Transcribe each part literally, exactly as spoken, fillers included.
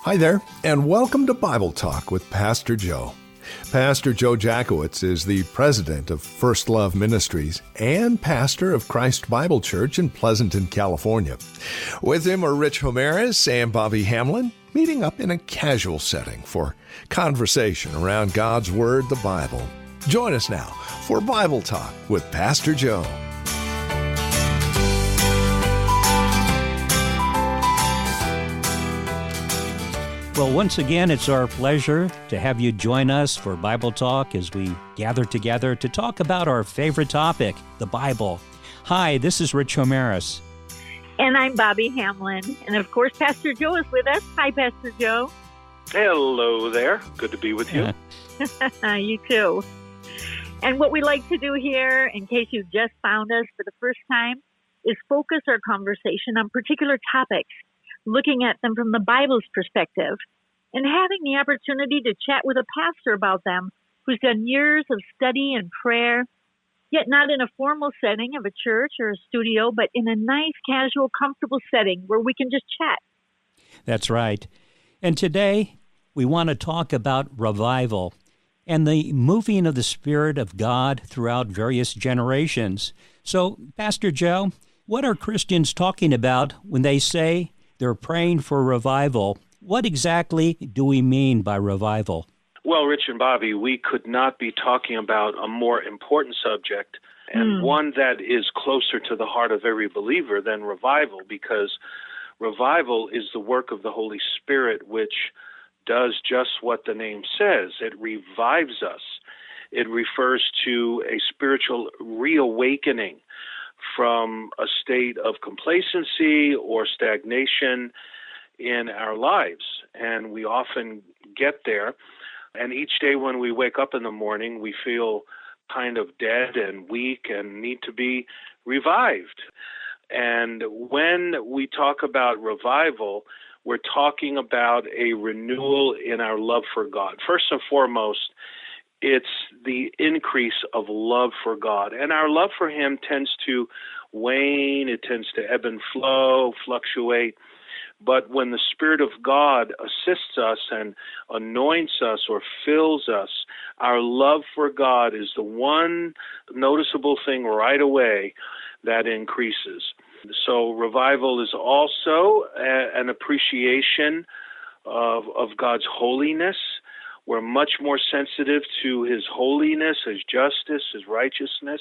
Hi there, and welcome to Bible Talk with Pastor Joe. Pastor Joe Jackowitz is the president of First Love Ministries and pastor of Christ Bible Church in Pleasanton, California. With him are Rich Homeres and Bobby Hamlin, meeting up in a casual setting for conversation around God's Word, the Bible. Join us now for Bible Talk with Pastor Joe. Well, once again, it's our pleasure to have you join us for Bible Talk as we gather together to talk about our favorite topic, the Bible. Hi, this is Rich Homeres. And I'm Bobby Hamlin. And of course, Pastor Joe is with us. Hi, Pastor Joe. Hello there. Good to be with you. You too. And what we like to do here, in case you just found us for the first time, is focus our conversation on particular topics, looking at them from the Bible's perspective, and having the opportunity to chat with a pastor about them who's done years of study and prayer, yet not in a formal setting of a church or a studio, but in a nice, casual, comfortable setting where we can just chat. That's right. And today, we want to talk about revival and the moving of the Spirit of God throughout various generations. So, Pastor Joe, what are Christians talking about when they say they're praying for revival? What exactly do we mean by revival? Well, Rich and Bobby, we could not be talking about a more important subject and Mm. one that is closer to the heart of every believer than revival, because revival is the work of the Holy Spirit, which does just what the name says. It revives us. It refers to a spiritual reawakening from a state of complacency or stagnation in our lives. And we often get there. And each day when we wake up in the morning, we feel kind of dead and weak and need to be revived. And when we talk about revival, we're talking about a renewal in our love for God. First and foremost, it's the increase of love for God. And our love for Him tends to wane, it tends to ebb and flow, fluctuate. But when the Spirit of God assists us and anoints us or fills us, our love for God is the one noticeable thing right away that increases. So revival is also a, an appreciation of, of God's holiness. We're much more sensitive to His holiness, His justice, His righteousness.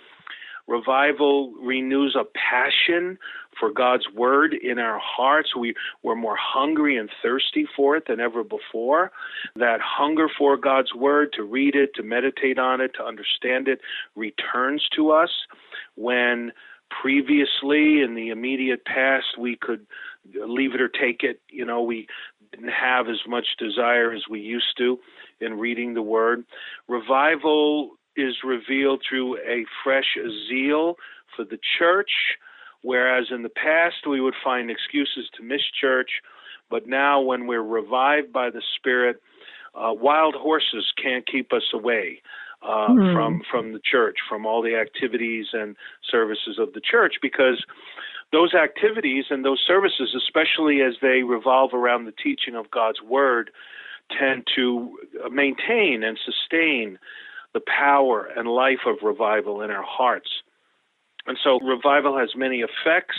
Revival renews a passion for God's Word in our hearts. We, we're more hungry and thirsty for it than ever before. That hunger for God's Word, to read it, to meditate on it, to understand it, returns to us when previously in the immediate past we could leave it or take it. You know, we didn't have as much desire as we used to in reading the Word. Revival is revealed through a fresh zeal for the church, whereas in the past we would find excuses to miss church, but now when we're revived by the Spirit, uh, wild horses can't keep us away uh, mm. from from the church, from all the activities and services of the church, because those activities and those services, especially as they revolve around the teaching of God's Word, tend to maintain and sustain the power and life of revival in our hearts. And so revival has many effects.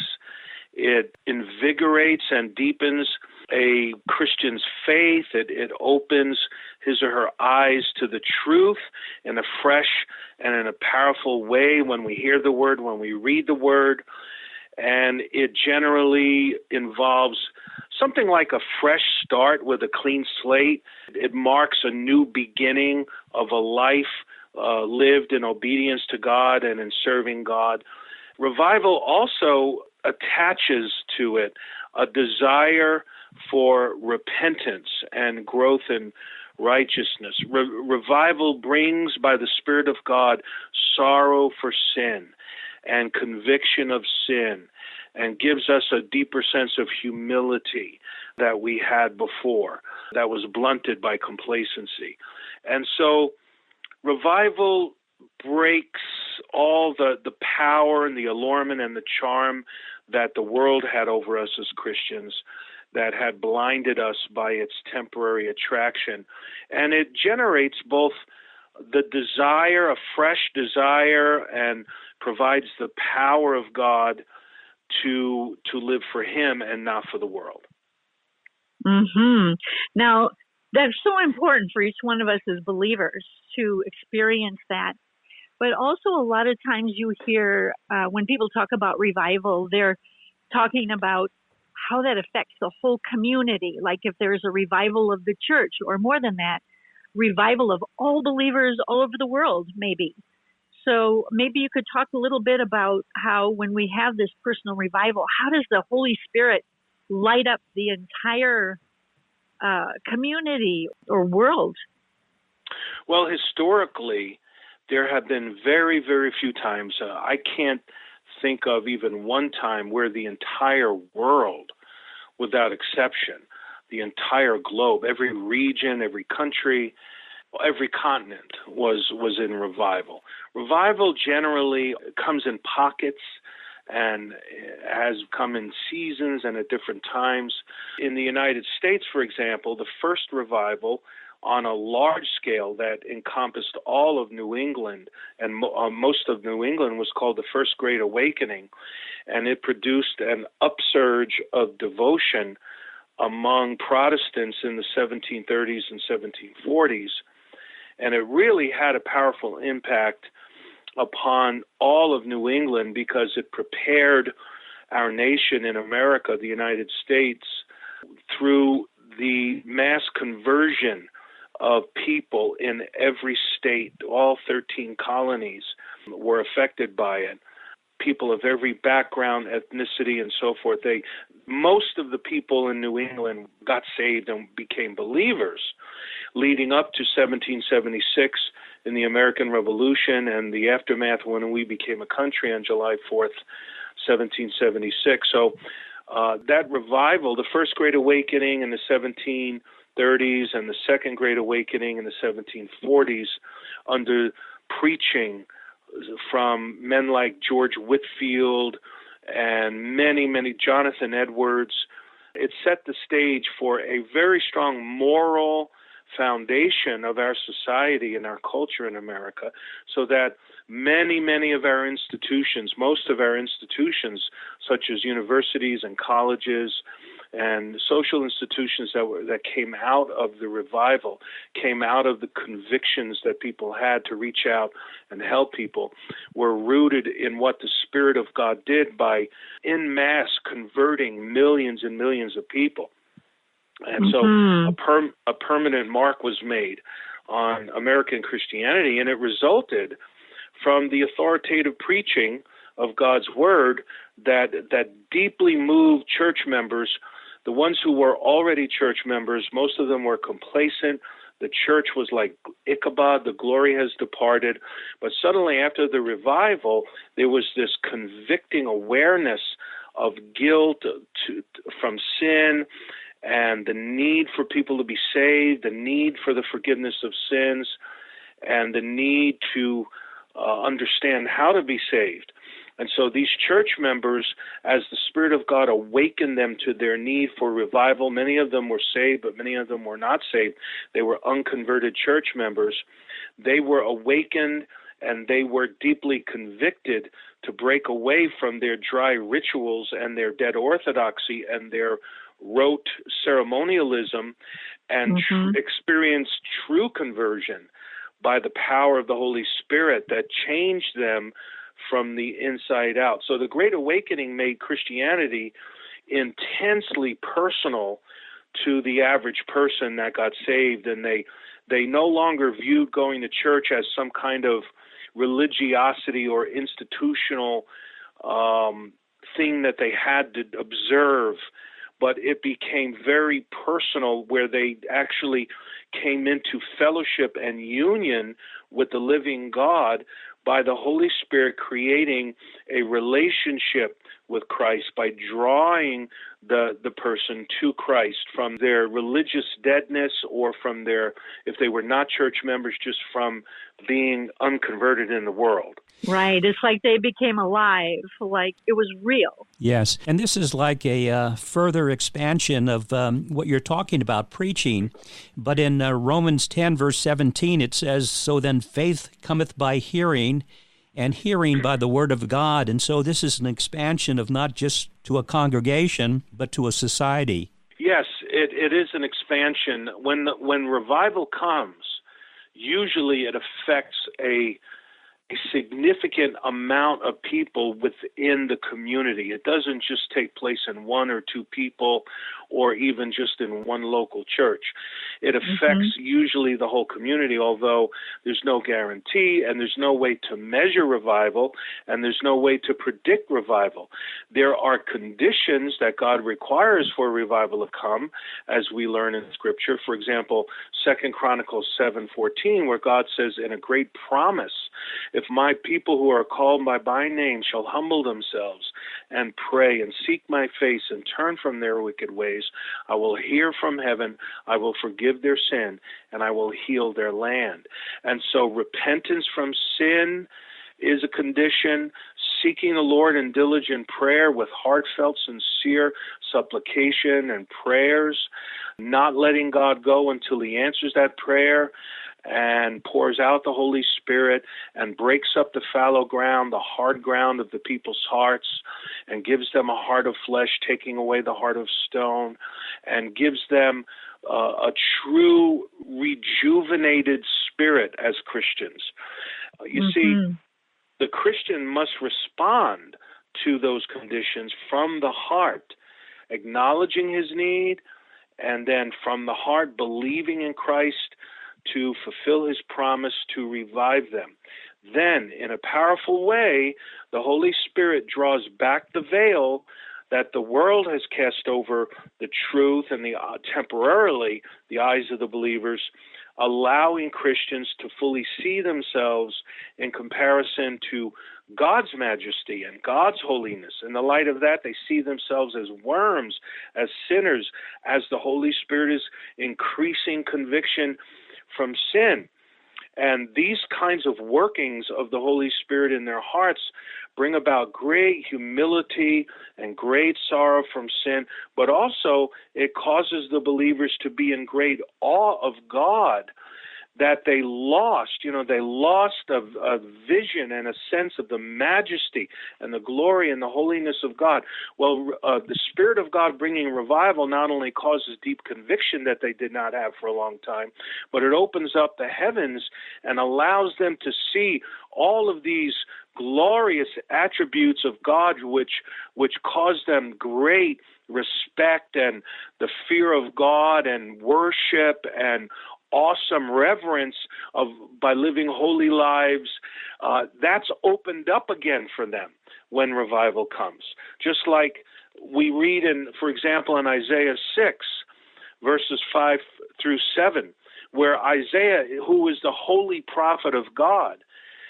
It invigorates and deepens a Christian's faith. It, it opens his or her eyes to the truth in a fresh and in a powerful way when we hear the Word, when we read the Word. And it generally involves something like a fresh start with a clean slate. It marks a new beginning of a life uh, lived in obedience to God and in serving God. Revival also attaches to it a desire for repentance and growth in righteousness. Re- revival brings, by the Spirit of God, sorrow for sin and conviction of sin, and gives us a deeper sense of humility that we had before, that was blunted by complacency. And so revival breaks all the, the power and the allurement and the charm that the world had over us as Christians, that had blinded us by its temporary attraction. And it generates both the desire, a fresh desire, and provides the power of God to to live for Him and not for the world. Mm-hmm. Now, that's so important for each one of us as believers to experience that. But also a lot of times you hear uh, when people talk about revival, they're talking about how that affects the whole community. Like if there's a revival of the church, or more than that, revival of all believers all over the world, maybe. So maybe you could talk a little bit about how when we have this personal revival, how does the Holy Spirit light up the entire uh, community or world? Well, historically, there have been very, very few times. Uh, I can't think of even one time where the entire world, without exception, the entire globe, every region, every country, every continent was was in revival. Revival generally comes in pockets and has come in seasons and at different times. In the United States, for example, the first revival on a large scale that encompassed all of New England, and mo- uh, most of New England, was called the First Great Awakening, and it produced an upsurge of devotion among Protestants in the seventeen thirties and seventeen forties, and it really had a powerful impact upon all of New England because it prepared our nation in America, the United States, through the mass conversion of people in every state. All thirteen colonies were affected by it. People of every background, ethnicity, and so forth. They, most of the people in New England got saved and became believers, leading up to seventeen seventy-six in the American Revolution and the aftermath when we became a country on July fourth, seventeen seventy-six. So uh, that revival, the First Great Awakening in the seventeen thirties and the Second Great Awakening in the seventeen forties, under preaching from men like George Whitefield and many, many, Jonathan Edwards, it set the stage for a very strong moral foundation of our society and our culture in America, so that many, many of our institutions, most of our institutions, such as universities and colleges and social institutions that were that came out of the revival, came out of the convictions that people had to reach out and help people, were rooted in what the Spirit of God did by en masse converting millions and millions of people. And mm-hmm. so a, per, a permanent mark was made on American Christianity, and it resulted from the authoritative preaching of God's Word that that deeply moved church members. The ones who were already church members, most of them were complacent. The church was like Ichabod, the glory has departed. But suddenly after the revival, there was this convicting awareness of guilt to, from sin, and the need for people to be saved, the need for the forgiveness of sins, and the need to uh, understand how to be saved. And so these church members, as the Spirit of God awakened them to their need for revival, many of them were saved, but many of them were not saved. They were unconverted church members. They were awakened, and they were deeply convicted to break away from their dry rituals and their dead orthodoxy and their rote ceremonialism, and mm-hmm. tr- experience true conversion by the power of the Holy Spirit that changed them from the inside out. So the Great Awakening made Christianity intensely personal to the average person that got saved, and they they no longer viewed going to church as some kind of religiosity or institutional um, thing that they had to observe, but it became very personal, where they actually came into fellowship and union with the living God by the Holy Spirit creating a relationship with Christ by drawing the, the person to Christ from their religious deadness or from their, if they were not church members, just from being unconverted in the world. Right. It's like they became alive, like it was real. Yes. And this is like a uh, further expansion of um, what you're talking about, preaching. But in uh, Romans ten, verse seventeen, it says, "So then faith cometh by hearing, and hearing by the word of God." And so this is an expansion of not just to a congregation, but to a society. Yes, it, it is an expansion. When the, when revival comes, usually it affects a a significant amount of people within the community. It doesn't just take place in one or two people or even just in one local church. It affects mm-hmm. usually the whole community, although there's no guarantee and there's no way to measure revival and there's no way to predict revival. There are conditions that God requires for revival to come, as we learn in Scripture. For example, Second Chronicles seven fourteen, where God says in a great promise, "If my people who are called by my name shall humble themselves and pray and seek my face and turn from their wicked ways, I will hear from heaven, I will forgive their sin, and I will heal their land." And so repentance from sin is a condition. Seeking the Lord in diligent prayer with heartfelt, sincere supplication and prayers, not letting God go until he answers that prayer and pours out the Holy Spirit and breaks up the fallow ground, the hard ground of the people's hearts, and gives them a heart of flesh, taking away the heart of stone, and gives them uh, a true rejuvenated spirit as Christians. Uh, you mm-hmm. see, the Christian must respond to those conditions from the heart, acknowledging his need, and then from the heart believing in Christ to fulfill his promise to revive them. Then, in a powerful way, the Holy Spirit draws back the veil that the world has cast over the truth and the uh, temporarily the eyes of the believers, allowing Christians to fully see themselves in comparison to God's majesty and God's holiness. In the light of that, they see themselves as worms, as sinners, as the Holy Spirit is increasing conviction from sin. And these kinds of workings of the Holy Spirit in their hearts bring about great humility and great sorrow from sin, but also it causes the believers to be in great awe of God, that they lost, you know, they lost a, a vision and a sense of the majesty and the glory and the holiness of God. Well, uh, the Spirit of God bringing revival not only causes deep conviction that they did not have for a long time, but it opens up the heavens and allows them to see all of these glorious attributes of God, which which cause them great respect and the fear of God and worship and awesome reverence of by living holy lives. Uh, that's opened up again for them when revival comes. Just like we read in, for example, in Isaiah six, verses five through seven, where Isaiah, who is the holy prophet of God,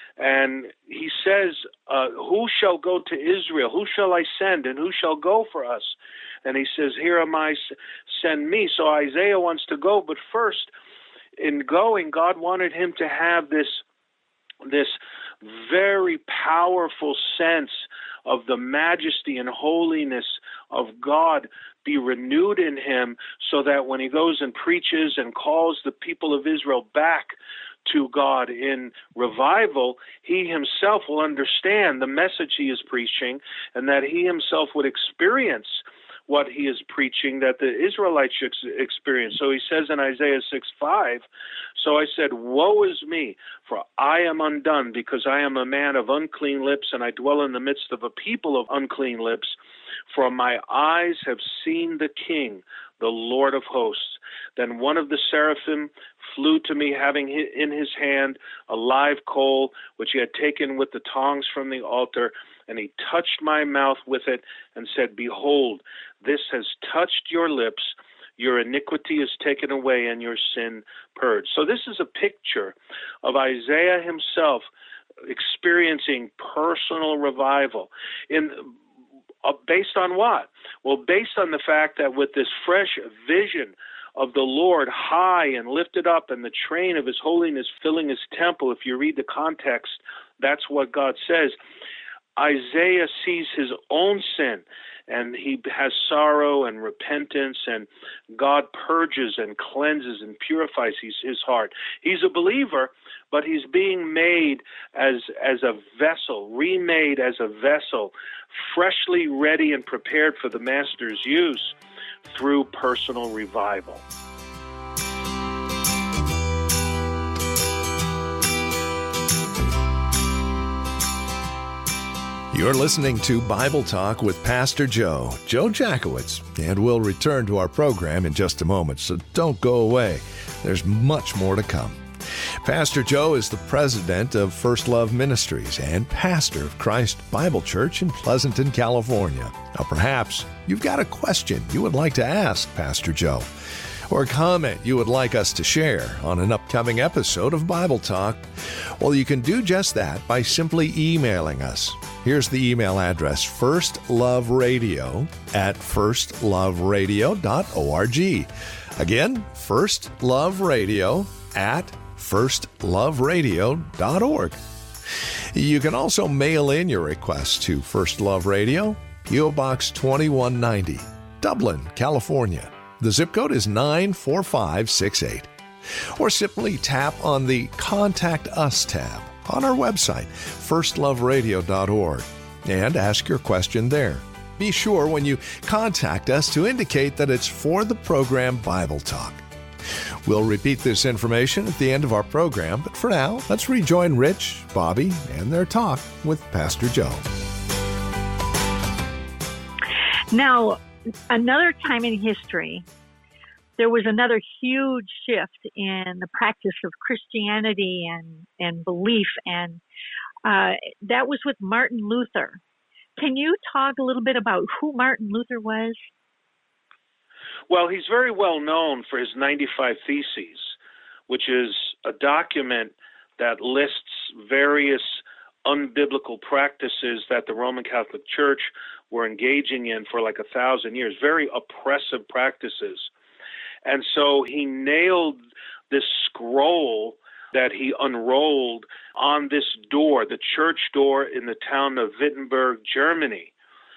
and he says, uh, who shall go to Israel? Who shall I send? And who shall go for us? And he says, here am I, send me. So Isaiah wants to go, but first, in going, God wanted him to have this, this very powerful sense of the majesty and holiness of God be renewed in him, so that when he goes and preaches and calls the people of Israel back to God in revival, he himself will understand the message he is preaching, and that he himself would experience what he is preaching that the Israelites should experience. So he says in Isaiah six five, so I said, woe is me, for I am undone, because I am a man of unclean lips, and I dwell in the midst of a people of unclean lips. For my eyes have seen the King, the Lord of hosts. Then one of the seraphim flew to me, having in his hand a live coal, which he had taken with the tongs from the altar, and he touched my mouth with it and said, behold, this has touched your lips. your iniquity is taken away and your sin purged. So this is a picture of Isaiah himself experiencing personal revival. In uh, based on what? Well, based on the fact that with this fresh vision of the Lord high and lifted up and the train of his holiness filling his temple, if you read the context, that's what God says. Isaiah sees his own sin, and he has sorrow and repentance, and God purges and cleanses and purifies his, his heart. He's a believer, but he's being made as, as a vessel, remade as a vessel, freshly ready and prepared for the Master's use through personal revival. You're listening to Bible Talk with Pastor Joe, Joe Jackowitz, and we'll return to our program in just a moment, so don't go away. There's much more to come. Pastor Joe is the president of First Love Ministries and pastor of Christ Bible Church in Pleasanton, California. Now, perhaps you've got a question you would like to ask Pastor Joe, or a comment you would like us to share on an upcoming episode of Bible Talk. Well, you can do just that by simply emailing us. Here's the email address, firstloveradio at firstloveradio dot org. Again, firstloveradio at firstloveradio dot org. You can also mail in your request to First Love Radio, P O Box twenty-one ninety, Dublin, California. The zip code is nine four five six eight. Or simply tap on the Contact Us tab on our website, first love radio dot org, and ask your question there. Be sure when you contact us to indicate that it's for the program Bible Talk. We'll repeat this information at the end of our program, but for now, let's rejoin Rich, Bobby, and their talk with Pastor Joe. Now, another time in history, there was another huge shift in the practice of Christianity and, and belief, and uh, that was with Martin Luther. Can you talk a little bit about who Martin Luther was? Well, he's very well known for his ninety-five Theses, which is a document that lists various unbiblical practices that the Roman Catholic Church were engaging in for like a thousand years, very oppressive practices. And so he nailed this scroll that he unrolled on this door, the church door in the town of Wittenberg, Germany.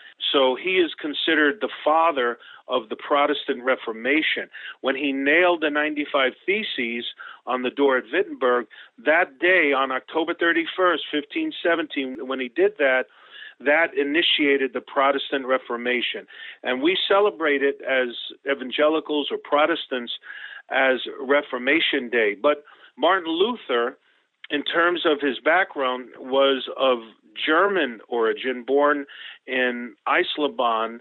So he is considered the father of the Protestant Reformation. When he nailed the ninety-five Theses on the door at Wittenberg, that day on October thirty-first, fifteen seventeen, when he did that, that initiated the Protestant Reformation. And we celebrate it as evangelicals or Protestants as Reformation Day. But Martin Luther, in terms of his background, was of German origin, born in Eisleben,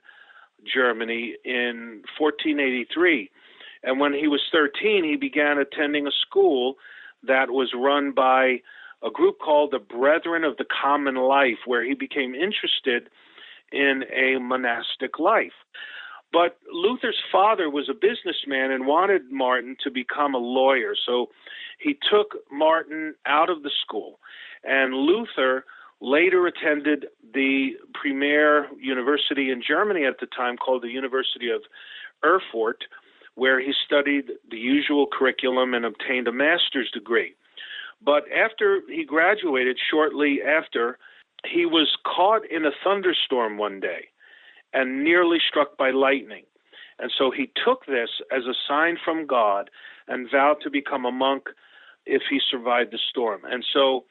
Germany in fourteen eighty-three. And when he was thirteen, he began attending a school that was run by a group called the Brethren of the Common Life, where he became interested in a monastic life. But Luther's father was a businessman and wanted Martin to become a lawyer. So he took Martin out of the school. And Luther later attended the premier university in Germany at the time called the University of Erfurt, where he studied the usual curriculum and obtained a master's degree. But after he graduated, shortly after, he was caught in a thunderstorm one day and nearly struck by lightning. And so he took this as a sign from God and vowed to become a monk if he survived the storm. And so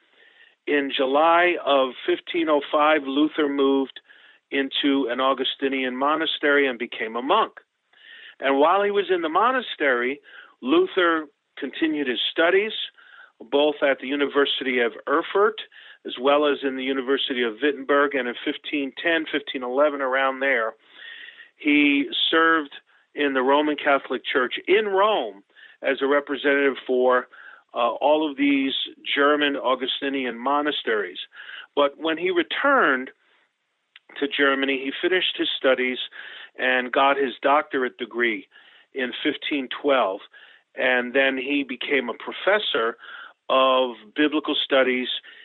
in July of fifteen oh five, Luther moved into an Augustinian monastery and became a monk. And while he was in the monastery, Luther continued his studies, both at the University of Erfurt as well as in the University of Wittenberg. And in fifteen ten, fifteen eleven, around there, he served in the Roman Catholic Church in Rome as a representative for uh, all of these German Augustinian monasteries. But when he returned to Germany, he finished his studies and got his doctorate degree in fifteen twelve, and then he became a professor of biblical studies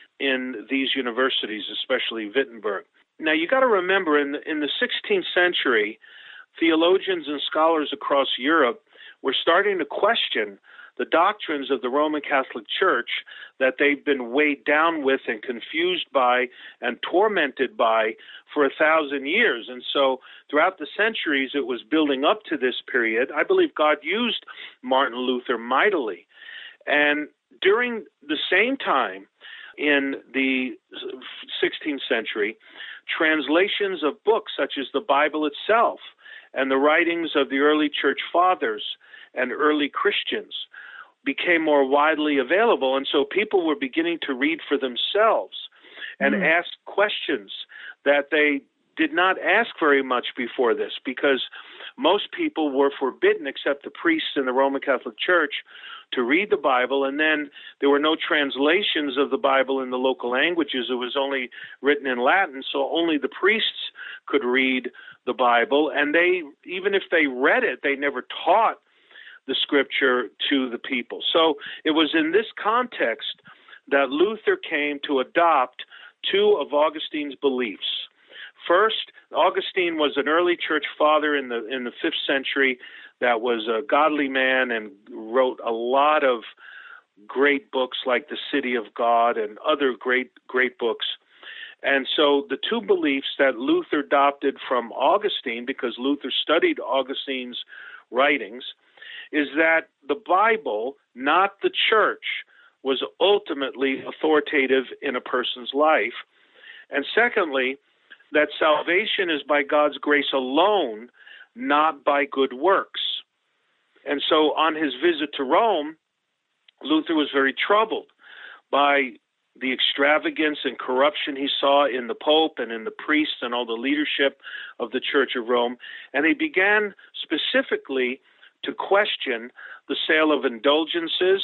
in these universities, especially Wittenberg. Now, you got to remember, in the, in the sixteenth century, theologians and scholars across Europe were starting to question the doctrines of the Roman Catholic Church that they've been weighed down with and confused by and tormented by for a thousand years. And so throughout the centuries, it was building up to this period. I believe God used Martin Luther mightily. And during the same time, in the sixteenth century, translations of books such as the Bible itself and the writings of the early church fathers and early Christians became more widely available. And so people were beginning to read for themselves and mm. ask questions that they did not ask very much before this, because most people were forbidden, except the priests in the Roman Catholic Church, to read the Bible. And then there were no translations of the Bible in the local languages. It was only written in Latin, so only the priests could read the Bible. And they, even if they read it, they never taught the scripture to the people. So it was in this context that Luther came to adopt two of Augustine's beliefs. First, Augustine was an early church father in the in the fifth century that was a godly man and wrote a lot of great books like The City of God and other great great books. And so the two beliefs that Luther adopted from Augustine, because Luther studied Augustine's writings, is that the Bible, not the church, was ultimately authoritative in a person's life. And secondly, that salvation is by God's grace alone, not by good works. And so on his visit to Rome, Luther was very troubled by the extravagance and corruption he saw in the Pope and in the priests and all the leadership of the Church of Rome. And he began specifically to question the sale of indulgences,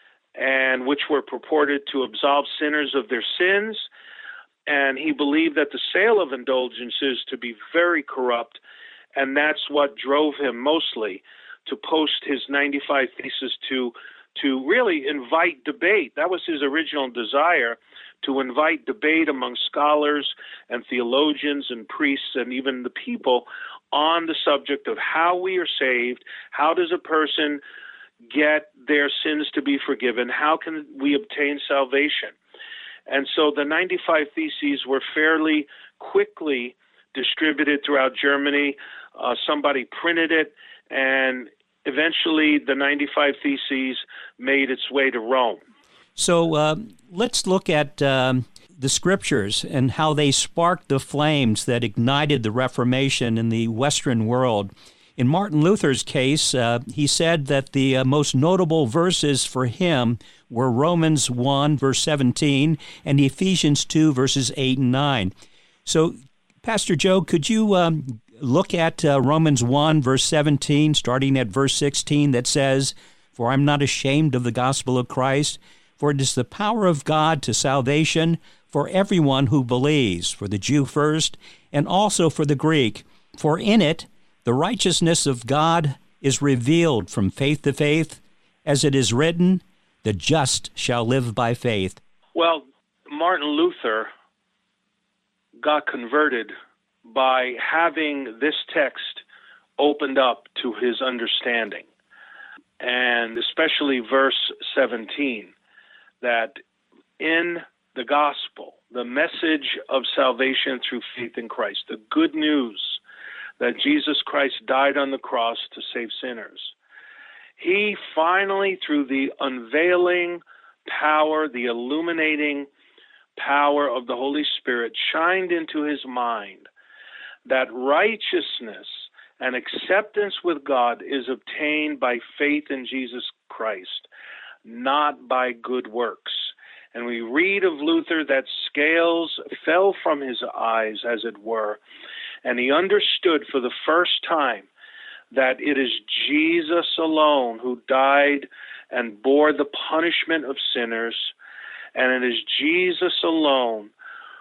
and which were purported to absolve sinners of their sins. And he believed that the sale of indulgences to be very corrupt, and that's what drove him mostly to post his ninety-five Theses to to really invite debate. That was his original desire, to invite debate among scholars and theologians and priests and even the people on the subject of how we are saved, how does a person get their sins to be forgiven, how can we obtain salvation. And so the ninety-five Theses were fairly quickly distributed throughout Germany. Uh, somebody printed it, and eventually the ninety-five Theses made its way to Rome. So uh, let's look at um, the Scriptures and how they sparked the flames that ignited the Reformation in the Western world. In Martin Luther's case, uh, he said that the uh, most notable verses for him were Romans one, verse seventeen, and Ephesians two, verses eight and nine. So, Pastor Joe, could you um, look at uh, Romans one, verse seventeen, starting at verse sixteen, that says, "For I'm not ashamed of the gospel of Christ, for it is the power of God to salvation for everyone who believes, for the Jew first, and also for the Greek. For in it the righteousness of God is revealed from faith to faith, as it is written, the just shall live by faith." Well, Martin Luther got converted by having this text opened up to his understanding, and especially verse seventeen, that in the gospel, the message of salvation through faith in Christ, the good news that Jesus Christ died on the cross to save sinners, he finally, through the unveiling power, the illuminating power of the Holy Spirit, shined into his mind that righteousness and acceptance with God is obtained by faith in Jesus Christ, not by good works. And we read of Luther that scales fell from his eyes, as it were, and he understood for the first time that it is Jesus alone who died and bore the punishment of sinners, and it is Jesus alone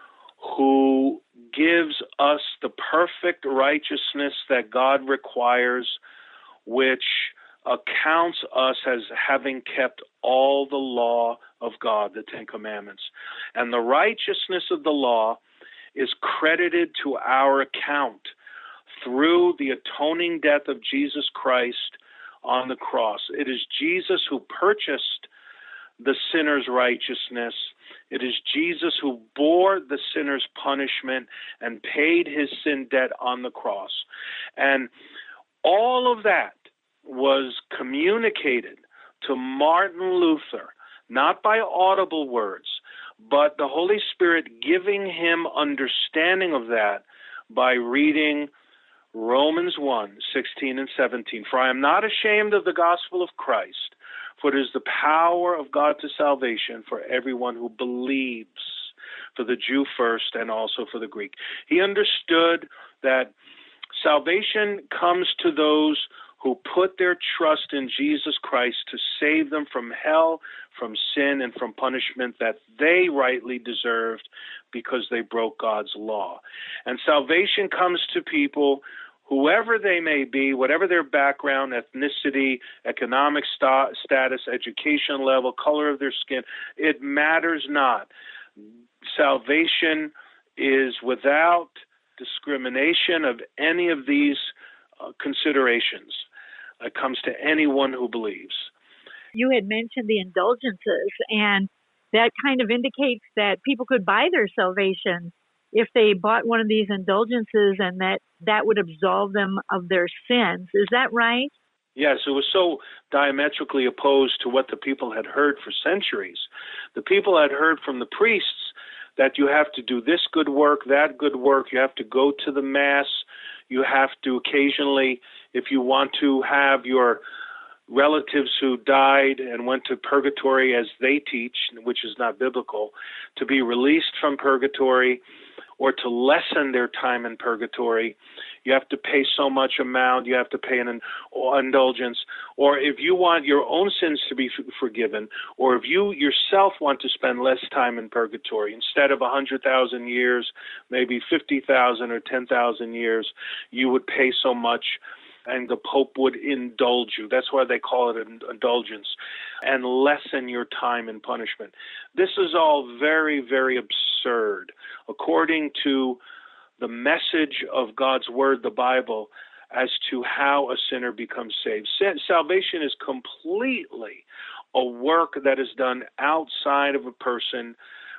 who gives us the perfect righteousness that God requires which accounts us as having kept all the law of God, the Ten Commandments. And the righteousness of the law is credited to our account through the atoning death of Jesus Christ on the cross. It is Jesus who purchased the sinner's righteousness. It is Jesus who bore the sinner's punishment and paid his sin debt on the cross. And all of that was communicated to Martin Luther, not by audible words, but the Holy Spirit giving him understanding of that by reading Romans one, sixteen and seventeen. For I am not ashamed of the gospel of Christ, for it is the power of God to salvation for everyone who believes, for the Jew first and also for the Greek. He understood that salvation comes to those who put their trust in Jesus Christ to save them from hell, from sin, and from punishment that they rightly deserved because they broke God's law. And salvation comes to people, whoever they may be, whatever their background, ethnicity, economic st- status, education level, color of their skin, it matters not. Salvation is without discrimination of any of these uh, considerations. It comes to anyone who believes. You had mentioned the indulgences, and that kind of indicates that people could buy their salvation if they bought one of these indulgences, and that that would absolve them of their sins. Is that right? Yes, it was so diametrically opposed to what the people had heard for centuries. The people had heard from the priests that you have to do this good work, that good work, you have to go to the Mass, you have to occasionally, if you want to have your relatives who died and went to purgatory as they teach, which is not biblical, to be released from purgatory or to lessen their time in purgatory, you have to pay so much amount, you have to pay an indulgence. Or if you want your own sins to be forgiven, or if you yourself want to spend less time in purgatory, instead of one hundred thousand years, maybe fifty thousand or ten thousand years, you would pay so much, and the Pope would indulge you. That's why they call it an indulgence, and lessen your time in punishment. This is all very, very absurd. According to the message of God's Word, the Bible, as to how a sinner becomes saved. Salvation is completely a work that is done outside of a person,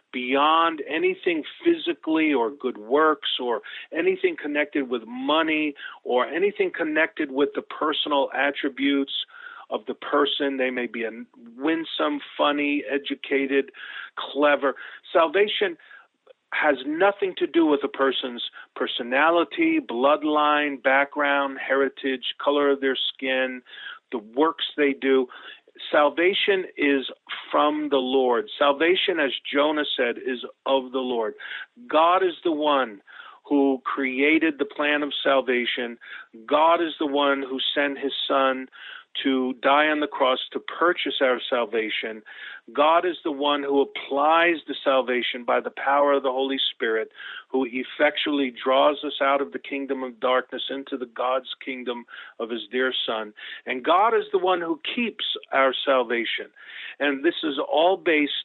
beyond anything physically or good works or anything connected with money or anything connected with the personal attributes of the person. They may be a winsome, funny, educated, clever. Salvation has nothing to do with a person's personality, bloodline, background, heritage, color of their skin, the works they do. Salvation is from the Lord. Salvation, as Jonah said, is of the Lord. God is the one who created the plan of salvation. God is the one who sent his Son to die on the cross to purchase our salvation. God is the one who applies the salvation by the power of the Holy Spirit, who effectually draws us out of the kingdom of darkness into the God's kingdom of his dear Son. And God is the one who keeps our salvation. And this is all based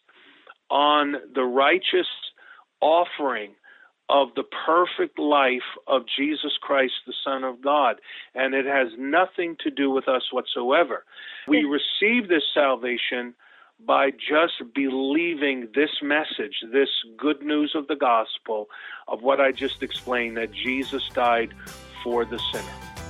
on the righteous offering of the perfect life of Jesus Christ, the Son of God. And it has nothing to do with us whatsoever. We receive this salvation by just believing this message, this good news of the gospel, of what I just explained, that Jesus died for the sinner.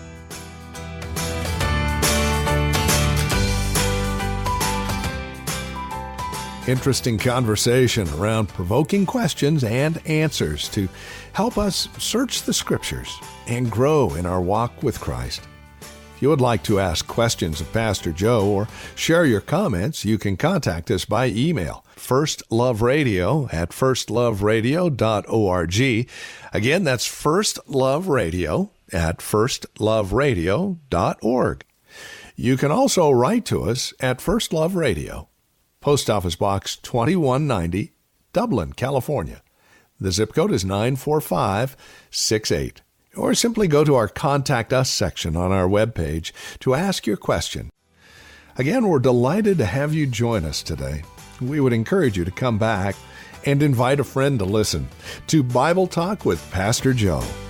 Interesting conversation around provoking questions and answers to help us search the Scriptures and grow in our walk with Christ. If you would like to ask questions of Pastor Joe or share your comments, you can contact us by email, firstloveradio at firstloveradio dot org. Again, that's firstloveradio at firstloveradio dot org. You can also write to us at First Love Radio, Post Office Box twenty-one ninety, Dublin, California. The zip code is nine four five six eight. or simply go to our Contact Us section on our webpage to ask your question. Again, we're delighted to have you join us today. We would encourage you to come back and invite a friend to listen to Bible Talk with Pastor Joe.